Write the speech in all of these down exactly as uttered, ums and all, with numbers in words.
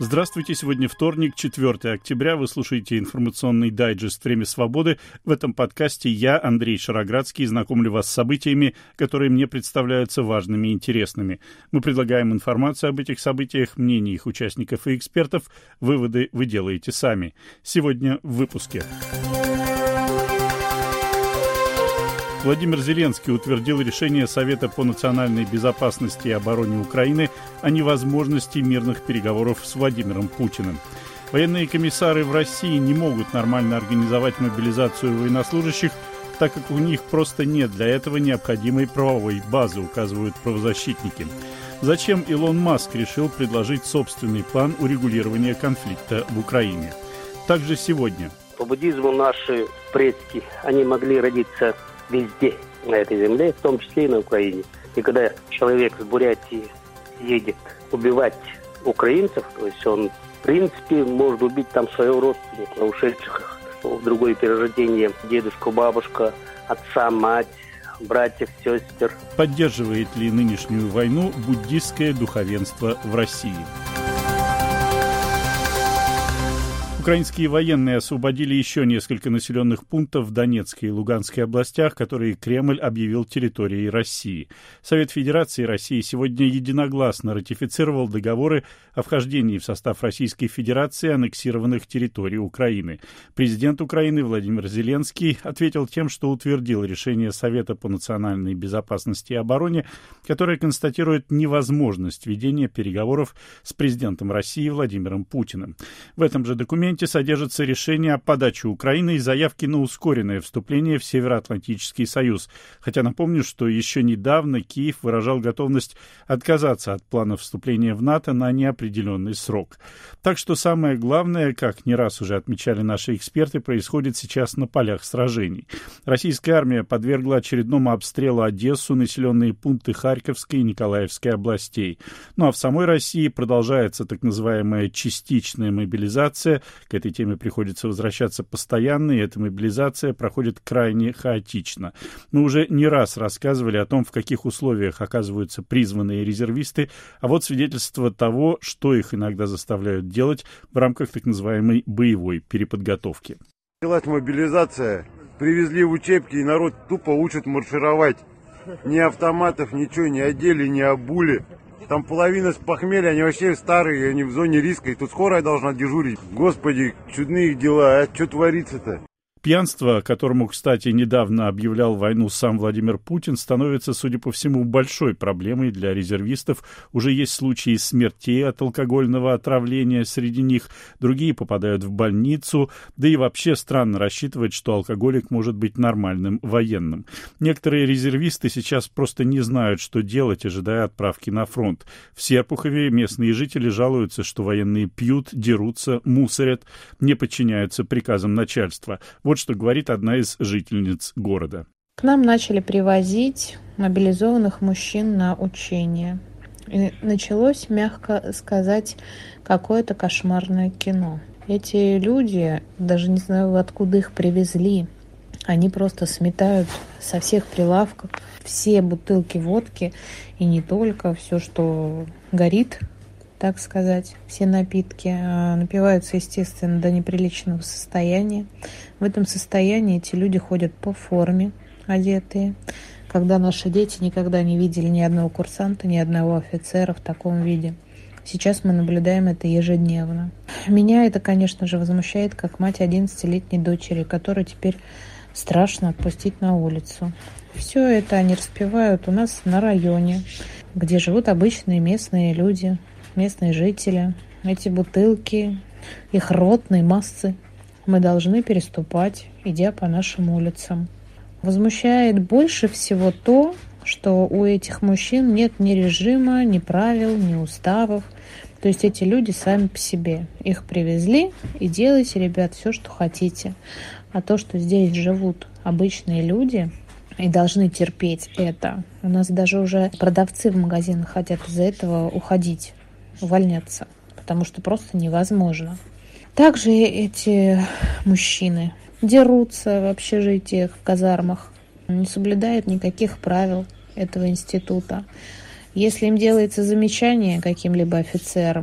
Здравствуйте, сегодня вторник, четвёртое октября. Вы слушаете информационный дайджест «Время свободы». В этом подкасте я, Андрей Шароградский, знакомлю вас с событиями, которые мне представляются важными и интересными. Мы предлагаем информацию об этих событиях, мнения их участников и экспертов. Выводы вы делаете сами. Сегодня в выпуске. Владимир Зеленский утвердил решение Совета по национальной безопасности и обороне Украины о невозможности мирных переговоров с Владимиром Путиным. Военные комиссары в России не могут нормально организовать мобилизацию военнослужащих, так как у них просто нет для этого необходимой правовой базы, указывают правозащитники. Зачем Илон Маск решил предложить собственный план урегулирования конфликта в Украине? Также сегодня. По буддизму наши предки, они могли родиться везде на этой земле, в том числе и на Украине. И когда человек с Бурятии едет убивать украинцев, то есть он, в принципе, может убить там своего родственника, ушедших в другое перерождение, дедушку, бабушку, отца, мать, братьев, сестер. Поддерживает ли нынешнюю войну буддистское духовенство в России? Украинские военные освободили еще несколько населенных пунктов в Донецкой и Луганской областях, которые Кремль объявил территорией России. Совет Федерации России сегодня единогласно ратифицировал договоры о вхождении в состав Российской Федерации аннексированных территорий Украины. Президент Украины Владимир Зеленский ответил тем, что утвердил решение Совета по национальной безопасности и обороне, которое констатирует невозможность ведения переговоров с президентом России Владимиром Путиным. В этом же документе содержится решение о подаче Украины и заявки на ускоренное вступление в Североатлантический союз. Хотя напомню, что еще недавно Киев выражал готовность отказаться от плана вступления в НАТО на неопределенный срок. Так что самое главное, как не раз уже отмечали наши эксперты, происходит сейчас на полях сражений. Российская армия подвергла очередному обстрелу Одессу, населенные пункты Харьковской и Николаевской областей. Ну а в самой России продолжается так называемая частичная мобилизация. К этой теме приходится возвращаться постоянно, и эта мобилизация проходит крайне хаотично. Мы уже не раз рассказывали о том, в каких условиях оказываются призванные резервисты, а вот свидетельство того, что их иногда заставляют делать в рамках так называемой боевой переподготовки. Началась мобилизация, привезли в учебки, и народ тупо учат маршировать. Ни автоматов, ничего, не одели, не обули. Там половина с похмелья, они вообще старые, они в зоне риска, и тут скорая должна дежурить. Господи, чудные дела, а что творится-то? Пьянство, которому, кстати, недавно объявлял войну сам Владимир Путин, становится, судя по всему, большой проблемой для резервистов. Уже есть случаи смертей от алкогольного отравления среди них, другие попадают в больницу, да и вообще странно рассчитывать, что алкоголик может быть нормальным военным. Некоторые резервисты сейчас просто не знают, что делать, ожидая отправки на фронт. В Серпухове местные жители жалуются, что военные пьют, дерутся, мусорят, не подчиняются приказам начальства. Вот что говорит одна из жительниц города. К нам начали привозить мобилизованных мужчин на учения. И началось, мягко сказать, какое-то кошмарное кино. Эти люди, даже не знаю, откуда их привезли, они просто сметают со всех прилавков все бутылки водки, и не только, все, что горит, так сказать, все напитки, напиваются, естественно, до неприличного состояния. В этом состоянии эти люди ходят по форме, одетые, когда наши дети никогда не видели ни одного курсанта, ни одного офицера в таком виде. Сейчас мы наблюдаем это ежедневно. Меня это, конечно же, возмущает, как мать одиннадцатилетней дочери, которую теперь страшно отпустить на улицу. Все это они распивают у нас на районе, где живут обычные местные люди, местные жители. Эти бутылки, их ротные массы мы должны переступать, идя по нашим улицам. Возмущает больше всего то, что у этих мужчин нет ни режима, ни правил, ни уставов. То есть эти люди сами по себе. Их привезли, и делайте, ребят, все, что хотите. А то, что здесь живут обычные люди и должны терпеть это, у нас даже уже продавцы в магазинах хотят из-за этого уходить, увольняться, потому что просто невозможно. Также эти мужчины дерутся в общежитиях, в казармах, не соблюдают никаких правил этого института. Если им делается замечание каким-либо офицерам,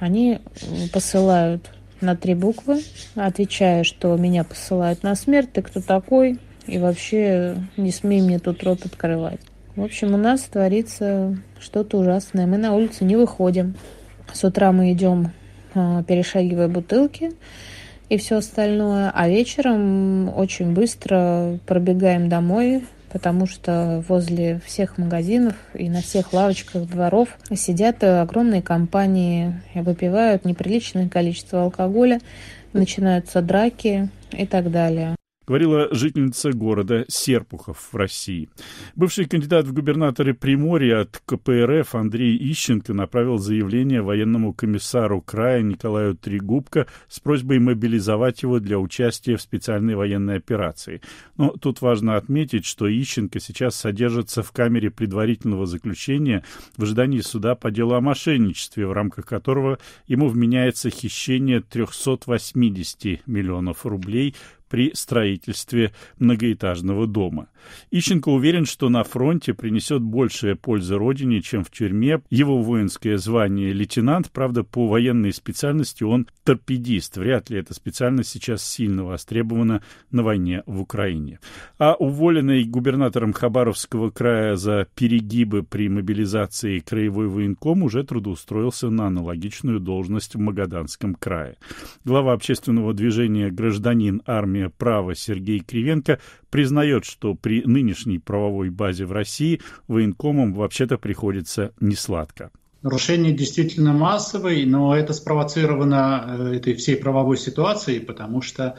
Они посылают на три буквы, отвечая, что меня посылают на смерть, ты кто такой, и вообще не смей мне тут рот открывать. В общем, у нас творится что-то ужасное. Мы на улицу не выходим. С утра мы идем, перешагивая бутылки и все остальное, а вечером очень быстро пробегаем домой, потому что возле всех магазинов и на всех лавочках дворов сидят огромные компании, выпивают неприличное количество алкоголя, начинаются драки и так далее. Говорила жительница города Серпухов в России. Бывший кандидат в губернаторы Приморья от ка пэ эр эф Андрей Ищенко направил заявление военному комиссару края Николаю Трегубко с просьбой мобилизовать его для участия в специальной военной операции. Но тут важно отметить, что Ищенко сейчас содержится в камере предварительного заключения в ожидании суда по делу о мошенничестве, в рамках которого ему вменяется хищение триста восемьдесят миллионов рублей при строительстве многоэтажного дома. Ищенко уверен, что на фронте принесет большая польза родине, чем в тюрьме. Его воинское звание лейтенант, правда, по военной специальности он торпедист. Вряд ли эта специальность сейчас сильно востребована на войне в Украине. А уволенный губернатором Хабаровского края за перегибы при мобилизации краевой военком уже трудоустроился на аналогичную должность в Магаданском крае. Глава общественного движения «Гражданин, армия, право» Сергей Кривенко признает, что при нынешней правовой базе в России военкомам вообще-то приходится несладко. Нарушение действительно массовое, но это спровоцировано этой всей правовой ситуацией, потому что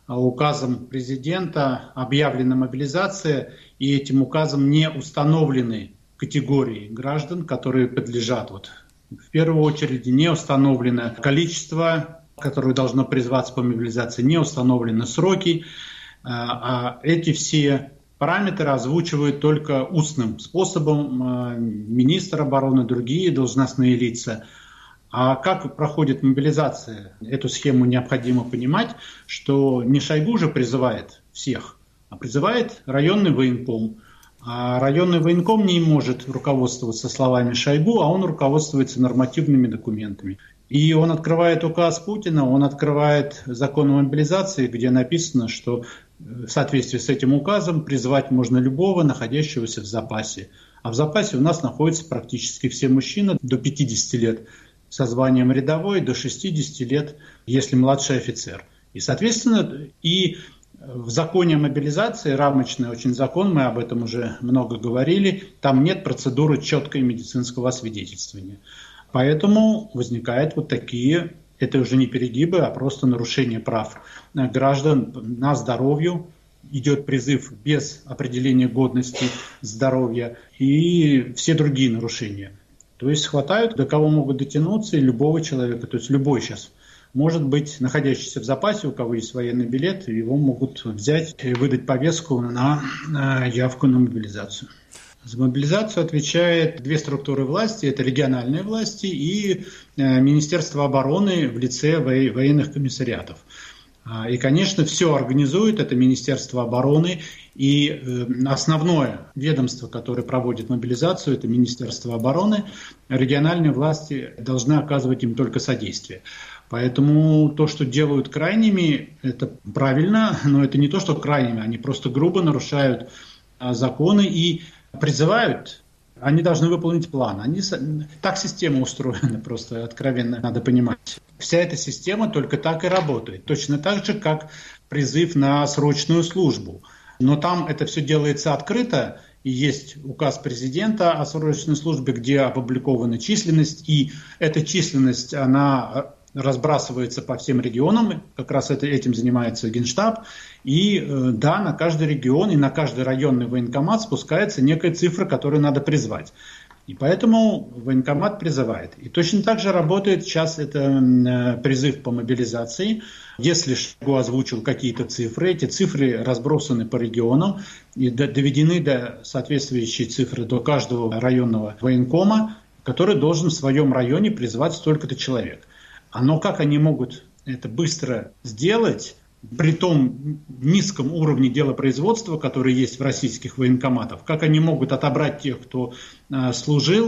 указом президента объявлена мобилизация, и этим указом не установлены категории граждан, которые подлежат. Вот, в первую очередь не установлено количество, которое должно призваться по мобилизации, не установлены сроки, а эти все параметры озвучивают только устным способом министр обороны, другие должностные лица. А как проходит мобилизация? Эту схему необходимо понимать, что не Шойгу же призывает всех, а призывает районный военком. А районный военком не может руководствоваться словами Шойгу, а он руководствуется нормативными документами. И он открывает указ Путина, он открывает закон о мобилизации, где написано, что в соответствии с этим указом призвать можно любого, находящегося в запасе. А в запасе у нас находятся практически все мужчины до пятидесяти лет со званием рядовой, до шестидесяти лет, если младший офицер. И, соответственно, и в законе о мобилизации, рамочный очень закон, мы об этом уже много говорили, там нет процедуры четкой медицинского освидетельствования. Поэтому возникают вот такие, это уже не перегибы, а просто нарушение прав граждан на здоровье. Идет призыв без определения годности здоровья и все другие нарушения. То есть хватают, до кого могут дотянуться, и любого человека, то есть любой сейчас может быть находящийся в запасе, у кого есть военный билет, его могут взять и выдать повестку на явку на мобилизацию. За мобилизацию отвечает две структуры власти, это региональные власти и Министерство обороны в лице военных комиссариатов. И, конечно, все организует это Министерство обороны, и основное ведомство, которое проводит мобилизацию, это Министерство обороны. Региональные власти должны оказывать им только содействие. Поэтому то, что делают крайними, это правильно, но это не то, что крайними, они просто грубо нарушают законы и призывают, они должны выполнить план. Они, так система устроена, просто откровенно надо понимать. Вся эта система только так и работает. Точно так же, как призыв на срочную службу. Но там это все делается открыто, и есть указ президента о срочной службе, где опубликована численность, и эта численность, она разбрасывается по всем регионам, как раз это, этим занимается Генштаб, и да, на каждый регион и на каждый районный военкомат спускается некая цифра, которую надо призвать. И поэтому военкомат призывает. И точно так же работает сейчас это призыв по мобилизации. Если Шойгу озвучил какие-то цифры, эти цифры разбросаны по регионам и доведены до соответствующей цифры до каждого районного военкома, который должен в своем районе призвать столько-то человек. Но как они могут это быстро сделать при том низком уровне делопроизводства, который есть в российских военкоматах? Как они могут отобрать тех, кто э, служил,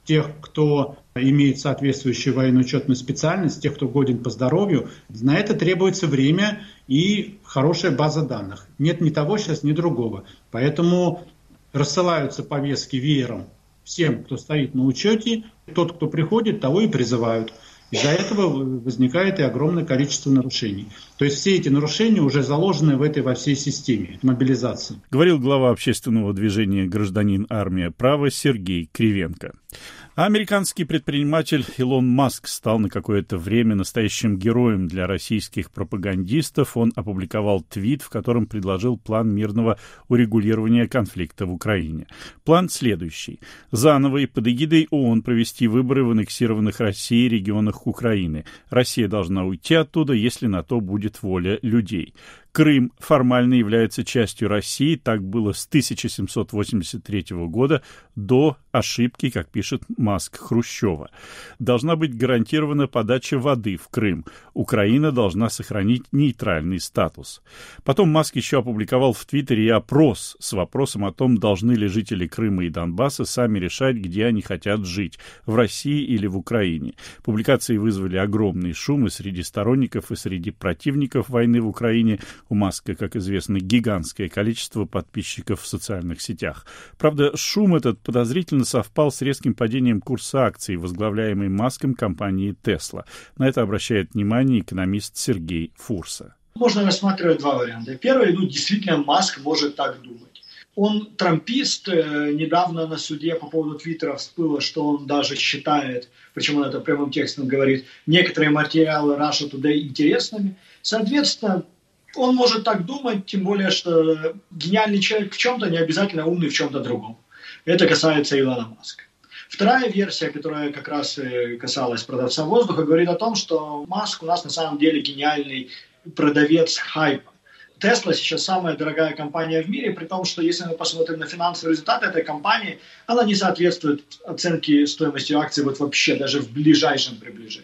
тех, кто имеет соответствующую военно-учетную специальность, тех, кто годен по здоровью. На это требуется время и хорошая база данных. Нет ни того сейчас, ни другого. Поэтому рассылаются повестки веером всем, кто стоит на учете. Тот, кто приходит, того и призывают. Из-за этого возникает и огромное количество нарушений. То есть все эти нарушения уже заложены в этой во всей системе мобилизации. Говорил глава общественного движения «Гражданин. Армия. Право» Сергей Кривенко. А американский предприниматель Илон Маск стал на какое-то время настоящим героем для российских пропагандистов. Он опубликовал твит, в котором предложил план мирного урегулирования конфликта в Украине. План следующий. Заново и под эгидой ООН провести выборы в аннексированных Россией регионах Украины. Россия должна уйти оттуда, если на то будет воля людей. Крым формально является частью России, так было с тысяча семьсот восемьдесят третьего года до ошибки, как пишет Маск, Хрущева. Должна быть гарантирована подача воды в Крым. Украина должна сохранить нейтральный статус. Потом Маск еще опубликовал в Твиттере опрос с вопросом о том, должны ли жители Крыма и Донбасса сами решать, где они хотят жить, в России или в Украине. Публикации вызвали огромный шум и среди сторонников, и среди противников войны в Украине. У Маска, как известно, гигантское количество подписчиков в социальных сетях. Правда, шум этот подозрительно совпал с резким падением курса акций, возглавляемой Маском компании Tesla. На это обращает внимание экономист Сергей Фурса. Можно рассматривать два варианта. Первый, ну, действительно, Маск может так думать. Он трампист. Недавно на суде по поводу Твиттера всплыло, что он даже считает, причем он это прямым текстом говорит, некоторые материалы Russia Today интересными. Соответственно, он может так думать, тем более, что гениальный человек в чем-то не обязательно умный в чем-то другом. Это касается Илона Маска. Вторая версия, которая как раз касалась продавца воздуха, говорит о том, что Маск у нас на самом деле гениальный продавец хайпа. Tesla сейчас самая дорогая компания в мире, при том, что если мы посмотрим на финансовые результаты этой компании, она не соответствует оценке стоимости акций вот вообще, даже в ближайшем приближении.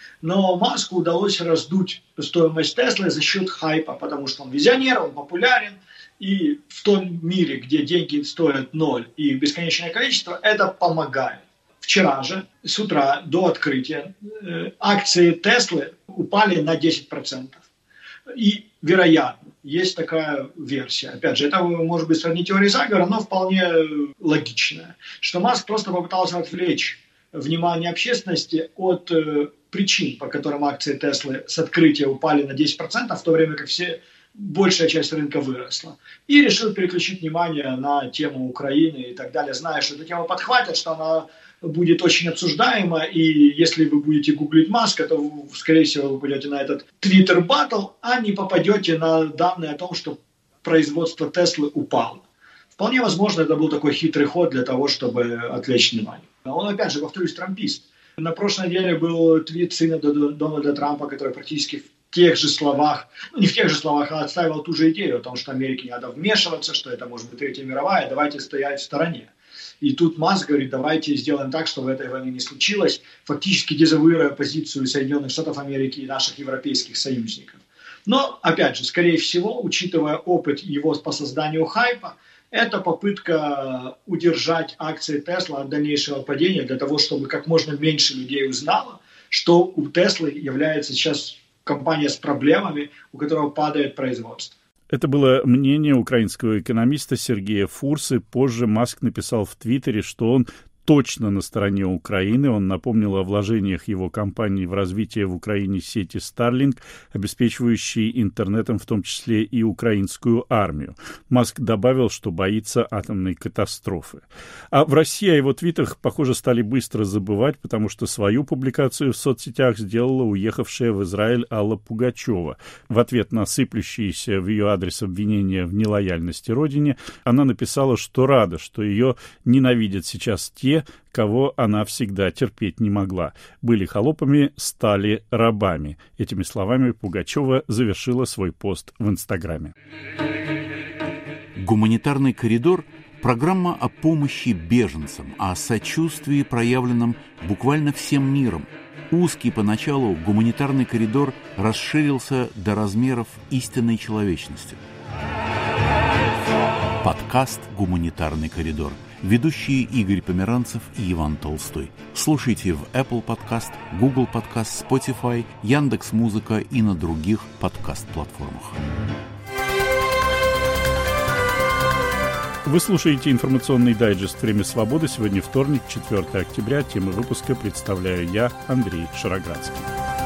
Но Маску удалось раздуть стоимость Теслы за счет хайпа, потому что он визионер, он популярен, и в том мире, где деньги стоят ноль и бесконечное количество, это помогает. Вчера же, с утра до открытия, акции Теслы упали на десять процентов. И, вероятно, есть такая версия. Опять же, это может быть сравнить теории заговора, но вполне логичная, что Маск просто попытался отвлечь внимание общественности от э, причин, по которым акции Теслы с открытия упали на десять процентов, в то время как все, большая часть рынка выросла. И решил переключить внимание на тему Украины и так далее, зная, что эту тему подхватят, что она будет очень обсуждаема, и если вы будете гуглить Маска, то, скорее всего, вы пойдете на этот Twitter-баттл, а не попадете на данные о том, что производство Теслы упало. Вполне возможно, это был такой хитрый ход для того, чтобы отвлечь внимание. Он, опять же, повторюсь, трампист. На прошлой неделе был твит сына Дональда Трампа, который практически в тех же словах, ну не в тех же словах, а отстаивал ту же идею о том, что Америке не надо вмешиваться, что это может быть Третья мировая, давайте стоять в стороне. И тут Маск говорит, давайте сделаем так, чтобы этой войны не случилось, фактически дезавуируя позицию Соединенных Штатов Америки и наших европейских союзников. Но, опять же, скорее всего, учитывая опыт его по созданию хайпа, это попытка удержать акции Tesla от дальнейшего падения для того, чтобы как можно меньше людей узнало, что у Tesla является сейчас компания с проблемами, у которого падает производство. Это было мнение украинского экономиста Сергея Фурсы. Позже Маск написал в Твиттере, что он точно на стороне Украины. Он напомнил о вложениях его компании в развитие в Украине сети Starlink, обеспечивающей интернетом в том числе и украинскую армию. Маск добавил, что боится атомной катастрофы. А в России о его твитах, похоже, стали быстро забывать, потому что свою публикацию в соцсетях сделала уехавшая в Израиль Алла Пугачева. В ответ на сыплющиеся в ее адрес обвинения в нелояльности родине, она написала, что рада, что ее ненавидят сейчас те, кого она всегда терпеть не могла. Были холопами, стали рабами. Этими словами Пугачева завершила свой пост в Инстаграме. Гуманитарный коридор – программа о помощи беженцам, о сочувствии, проявленном буквально всем миром. Узкий поначалу гуманитарный коридор расширился до размеров истинной человечности. Подкаст «Гуманитарный коридор». Ведущие Игорь Померанцев и Иван Толстой. Слушайте в Apple Podcast, Google Podcast, Spotify, Яндекс.Музыка и на других подкаст-платформах. Вы слушаете информационный дайджест «Время свободы». Сегодня вторник, четвёртое октября. Темы выпуска представляю я, Андрей Шароградский.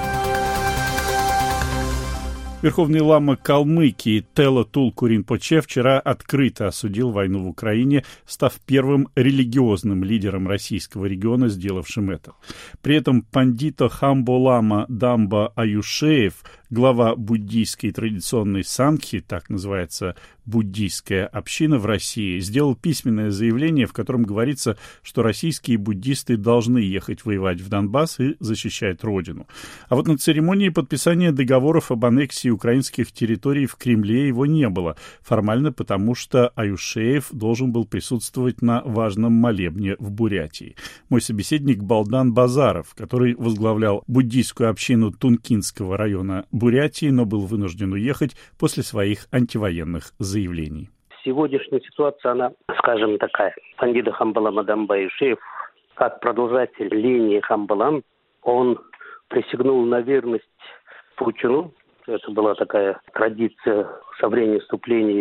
Верховный лама Калмыкии Тело Тулку Ринпоче вчера открыто осудил войну в Украине, став первым религиозным лидером российского региона, сделавшим это. При этом пандито Хамболама Дамба Аюшеев, глава буддийской традиционной Сангхи, так называется буддийская община в России, сделал письменное заявление, в котором говорится, что российские буддисты должны ехать воевать в Донбасс и защищать родину. А вот на церемонии подписания договоров об аннексии украинских территорий в Кремле его не было, формально потому, что Аюшеев должен был присутствовать на важном молебне в Бурятии. Мой собеседник Балдан Базаров, который возглавлял буддийскую общину Тункинского района Бурятии, но был вынужден уехать после своих антивоенных заявлений. Сегодняшняя ситуация, она, скажем, такая. Пандита Хамбалама Дамба Аюшеев, как продолжатель линии Хамбалам, он присягнул на верность Путину. Это была такая традиция со времени вступления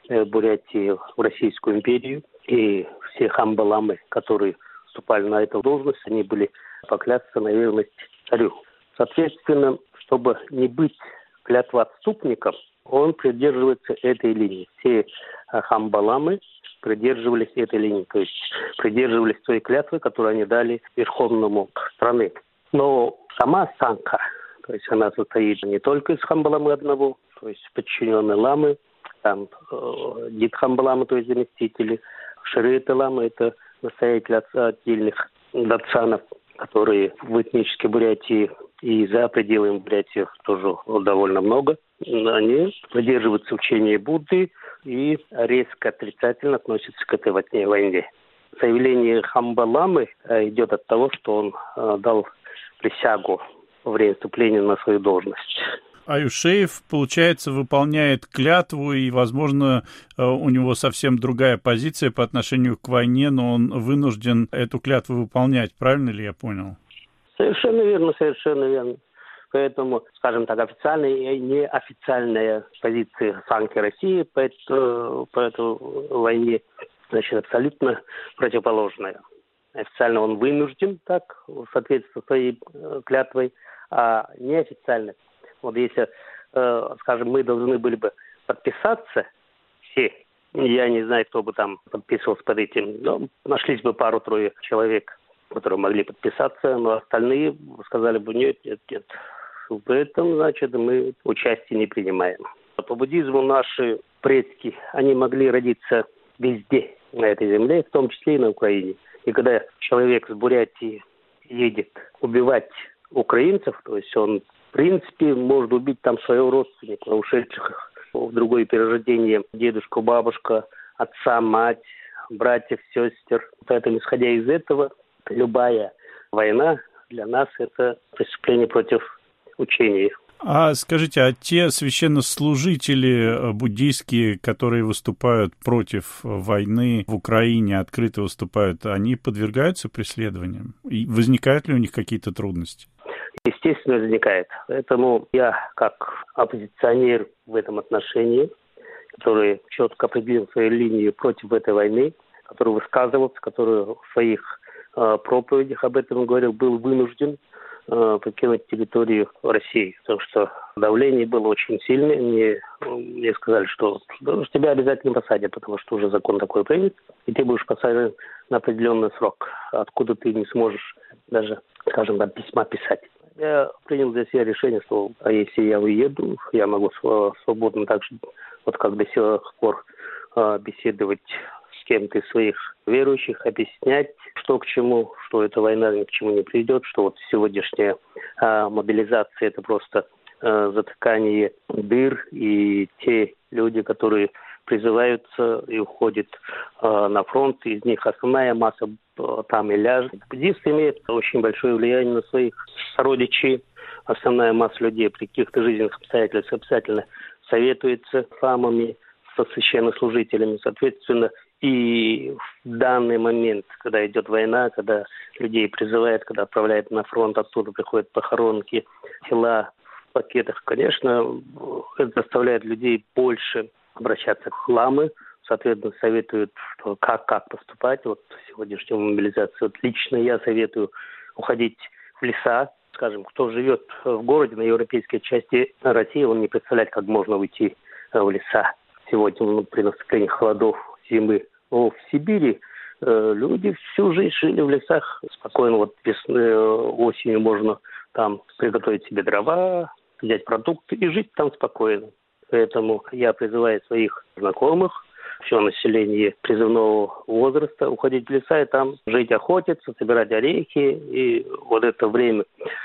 Бурятии в Российскую империю. И все хамбаламы, которые вступали на эту должность, они были поклясться на верность царю. Соответственно, чтобы не быть клятвоотступником, он придерживается этой линии. Все хамбаламы придерживались этой линии, то есть придерживались той клятвы, которую они дали верховному страны. Но сама Сангха, то есть она состоит не только из хамбаламы одного, то есть подчиненные ламы, там э, дид хамбаламы, то есть заместители, шириты ламы, это настоятели отдельных датсанов, которые в этнической Бурятии и за пределами Бурятии тоже довольно много. Они придерживаются учения Будды и резко отрицательно относятся к этой войне. Заявление Хамбаламы идет от того, что он дал присягу во время вступления на свою должность. Аюшеев, получается, выполняет клятву, и, возможно, у него совсем другая позиция по отношению к войне, но он вынужден эту клятву выполнять. Правильно ли я понял? Совершенно верно, совершенно верно. Поэтому, скажем так, официальная и неофициальная позиция Сангхи России по, это, по этой войне, значит, абсолютно противоположная. Официально он вынужден так, в соответствии со своей клятвой, а неофициально. Вот если, э, скажем, мы должны были бы подписаться все, я не знаю, кто бы там подписывался под этим, но нашлись бы пару-трое человек, которые могли подписаться, но остальные сказали бы нет, нет, нет. В этом, значит, мы участие не принимаем. По буддизму наши предки, они могли родиться везде на этой земле, в том числе и на Украине. И когда человек с Бурятии едет убивать украинцев, то есть он в принципе может убить там своего родственника, ушедших в другое перерождение, дедушку, бабушку, отца, мать, братьев, сестер. Поэтому, исходя из этого, любая война для нас – это преступление против учения. А скажите, а те священнослужители буддийские, которые выступают против войны в Украине, открыто выступают, они подвергаются преследованиям? И возникают ли у них какие-то трудности? Естественно, возникает. Поэтому я, как оппозиционер в этом отношении, который четко определил свою линию против этой войны, который высказывался, который в своих э, проповедях об этом говорил, был вынужден э, покинуть территорию России. Потому что давление было очень сильное. Мне, мне сказали, что, что тебя обязательно посадят, потому что уже закон такой принят, и ты будешь посажен на определенный срок, откуда ты не сможешь даже, скажем, там, письма писать. Я принял для себя решение, что а если я уеду, я могу свободно так же, вот как до сих пор, беседовать с кем-то из своих верующих, объяснять, что к чему, что эта война ни к чему не приведет, что вот сегодняшняя мобилизация – это просто затыкание дыр, и те люди, которые призываются и уходят э, на фронт, из них основная масса э, там и ляжет. Буддисты имеют очень большое влияние на своих сородичей. Основная масса людей при каких-то жизненных обстоятельствах обязательно советуется с ламами, с со священнослужителями. Соответственно, и в данный момент, когда идет война, когда людей призывают, когда отправляют на фронт, оттуда приходят похоронки, тела в пакетах, конечно, это заставляет людей больше обращаться к ламы. Соответственно, советуют, что как, как поступать. Вот сегодняшнюю мобилизацию. Вот лично я советую уходить в леса. Скажем, кто живет в городе, на европейской части России, он не представляет, как можно уйти в леса сегодня, ну, при наступлении холодов, зимы. Но в Сибири э, люди всю жизнь жили в лесах спокойно. Вот весной, осенью можно там приготовить себе дрова, взять продукты и жить там спокойно. Поэтому я призываю своих знакомых, все население призывного возраста, уходить в леса и там жить, охотиться, собирать орехи. И вот это время,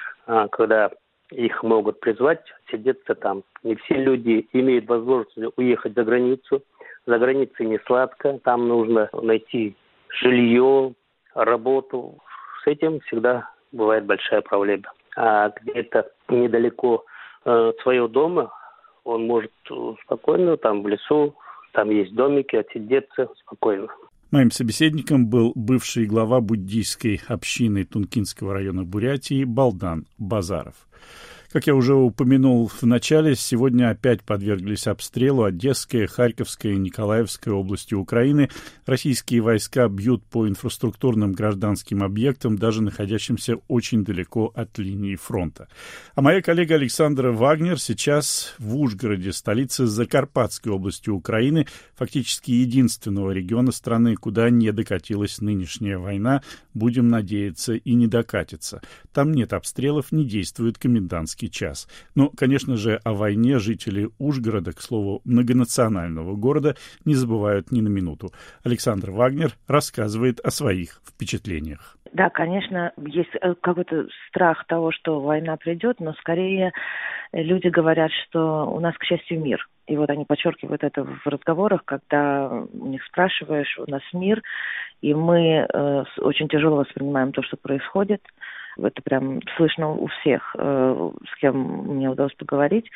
когда их могут призвать, сидеться там. Не все люди имеют возможность уехать за границу. За границей не сладко, там нужно найти жилье, работу. С этим всегда бывает большая проблема. А где-то недалеко э, от своего дома он может спокойно там в лесу, там есть домики, отсидеться спокойно. Моим собеседником был бывший глава буддийской общины Тункинского района Бурятии Балдан Базаров. Как я уже упомянул в начале, сегодня опять подверглись обстрелу Одесская, Харьковская и Николаевская области Украины. Российские войска бьют по инфраструктурным гражданским объектам, даже находящимся очень далеко от линии фронта. А моя коллега Александра Вагнер сейчас в Ужгороде, столице Закарпатской области Украины, фактически единственного региона страны, куда не докатилась нынешняя война. Будем надеяться, и не докатится. Там нет обстрелов, не действует комендантский час. Но, конечно же, о войне жители Ужгорода, к слову, многонационального города, не забывают ни на минуту. Александр Вагнер рассказывает о своих впечатлениях. Да, конечно, есть какой-то страх того, что война придет, но скорее люди говорят, что у нас, к счастью, мир. И вот они подчеркивают это в разговорах, когда у них спрашиваешь, у нас мир, и мы э, очень тяжело воспринимаем то, что происходит. Это прям слышно у всех, э, с кем мне удалось поговорить.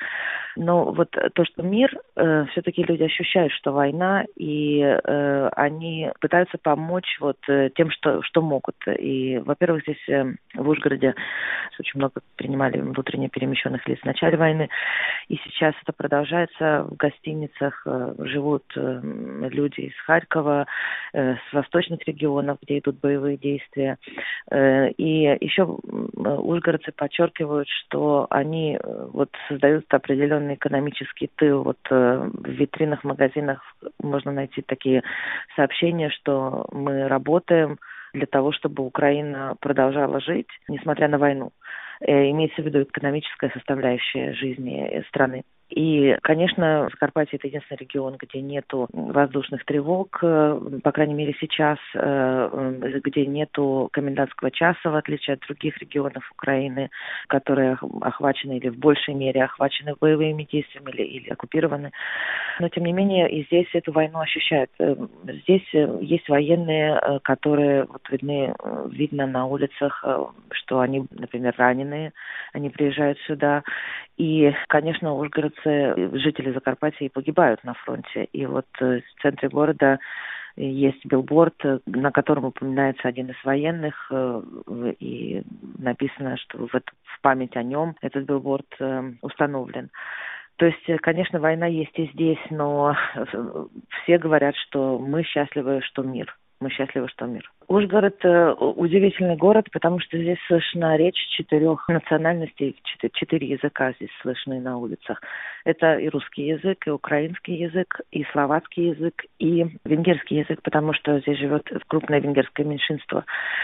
Но вот то, что мир, э, все-таки люди ощущают, что война, и э, они пытаются помочь вот э, тем, что, что могут. И, во-первых, здесь э, в Ужгороде очень много принимали внутренне перемещенных лиц в начале войны, и сейчас это продолжается. В гостиницах э, живут э, люди из Харькова, э, с восточных регионов, где идут боевые действия. Э, и еще ужгородцы подчеркивают, что они вот создают определенный экономический тыл. Вот в витринах, магазинах можно найти такие сообщения, что мы работаем для того, чтобы Украина продолжала жить, несмотря на войну. Имеется в виду экономическая составляющая жизни страны. И, конечно, Закарпатье – это единственный регион, где нету воздушных тревог, по крайней мере сейчас, где нету комендантского часа, в отличие от других регионов Украины, которые охвачены или в большей мере охвачены боевыми действиями или, или оккупированы. Но, тем не менее, и здесь эту войну ощущают. Здесь есть военные, которые вот видны, видно на улицах, что они, например, раненые, они приезжают сюда. И, конечно, ужгородцы, жители Закарпатья, погибают на фронте. И вот в центре города есть билборд, на котором упоминается один из военных, и написано, что в, это, в память о нем этот билборд установлен. То есть, конечно, война есть и здесь, но все говорят, что мы счастливы, что мир. Мы счастливы, что мир. Ужгород э, удивительный город, потому что здесь слышна речь четырех национальностей, четыре, четыре языка здесь слышны на улицах. Это и русский язык, и украинский язык, и словацкий язык, и венгерский язык, потому что здесь живет крупное венгерское меньшинство.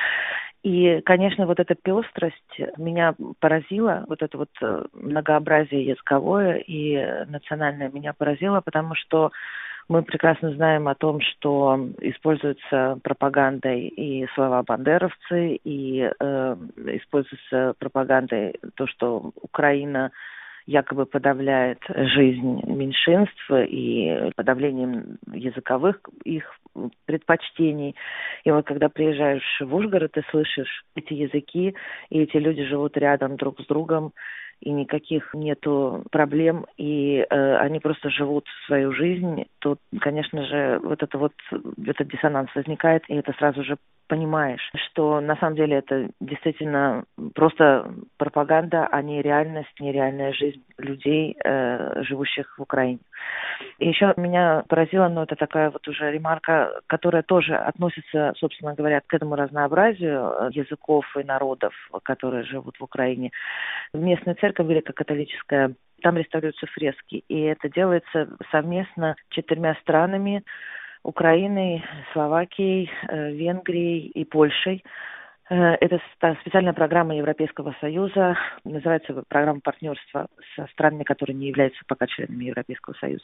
И, конечно, вот эта пестрость меня поразила, вот это вот многообразие языковое и национальное меня поразило, потому что мы прекрасно знаем о том, что используются пропагандой и слова бандеровцы, и э, используется пропагандой то, что Украина якобы подавляет жизнь меньшинств и подавлением языковых их предпочтений. И вот когда приезжаешь в Ужгород, ты слышишь эти языки, и эти люди живут рядом друг с другом, и никаких нету проблем, и э, они просто живут свою жизнь, то, конечно же, вот это вот этот диссонанс возникает, и это сразу же понимаешь, что на самом деле это действительно просто пропаганда, а не реальность, не реальная жизнь людей, э, живущих в Украине. И еще меня поразило, но это такая вот уже ремарка, которая тоже относится, собственно говоря, к этому разнообразию языков и народов, которые живут в Украине. Местная церковь греко-католическая, там реставрируются фрески, и это делается совместно четырьмя странами: Украиной, Словакией, Венгрией и Польшей. Это специальная программа Европейского Союза, называется программа партнерства со странами, которые не являются пока членами Европейского Союза.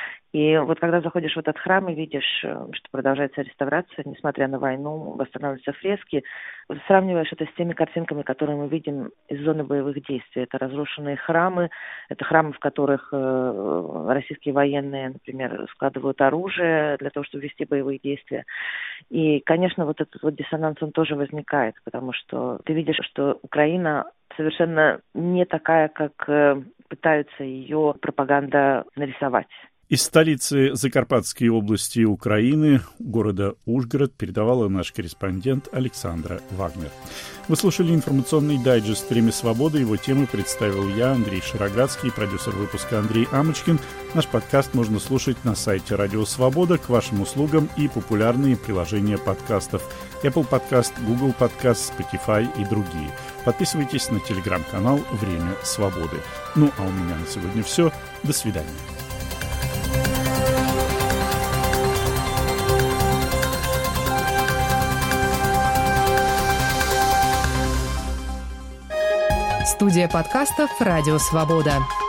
И вот когда заходишь в этот храм и видишь, что продолжается реставрация, несмотря на войну, восстанавливаются фрески, сравниваешь это с теми картинками, которые мы видим из зоны боевых действий. Это разрушенные храмы, это храмы, в которых российские военные, например, складывают оружие для того, чтобы вести боевые действия. И, конечно, вот этот вот диссонанс, он тоже возникает, потому что ты видишь, что Украина совершенно не такая, как пытаются ее пропаганда нарисовать. Из столицы Закарпатской области Украины, города Ужгород, передавала наш корреспондент Александра Вагнер. Вы слушали информационный дайджест «Время свободы». Его темы представил я, Андрей Шароградский, продюсер выпуска Андрей Амочкин. Наш подкаст можно слушать на сайте Радио Свобода, к вашим услугам и популярные приложения подкастов Apple Podcast, Google Podcast, Spotify и другие. Подписывайтесь на телеграм-канал «Время свободы». Ну, а у меня на сегодня все. До свидания. Студия подкастов «Радио Свобода».